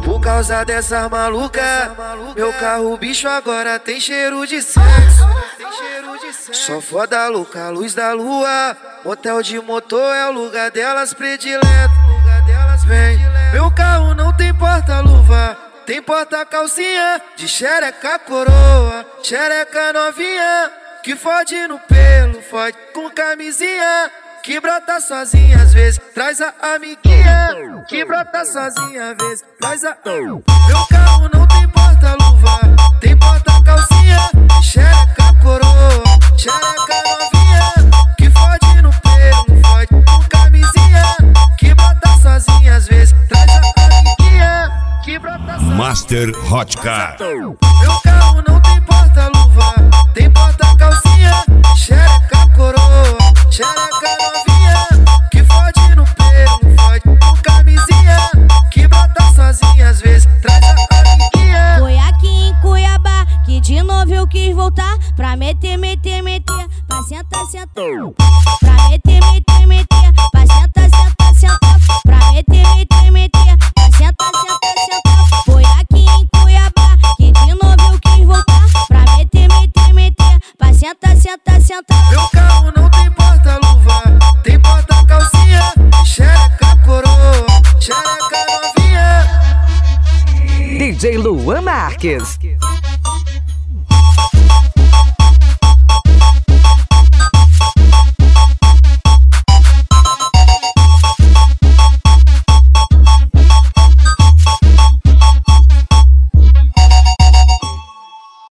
Por causa dessa maluca, meu carro bicho agora tem cheiro de sexo. Só foda louca, luz da lua. Motel de motor é o lugar delas predileto. Vem, meu carro não tem porta-luva, tem porta-calcinha de xereca coroa, xereca novinha, que fode no pelo, fode com camisinha, que brota sozinha às vezes, traz a amiguinha, que brota sozinha às vezes, traz a... Meu carro não tem porta-luva, tem porta-calcinha de xereca coroa, xereca novinha, que fode no pelo, fode com camisinha, que brota sozinha às vezes, traz a amiguinha, que brota sozinha. Master Hot Car. Meu carro não tem porta-luva, tem porta-calcinha, xereca coroa, xereca novinha, que fode no pelo, fode com camisinha, que brota sozinha às vezes, traz a amiguinha. Foi aqui em Cuiabá que de novo eu quis voltar pra meter, pra sentar, pra meter, pra sentar, pra meter, pra sentar, Foi aqui em Cuiabá que de novo eu quis voltar pra meter, pra sentar, Meu carro não tem porta-luva, tem porta-calcinha, xereca coroa, xereca novinha. DJ Luan Marques.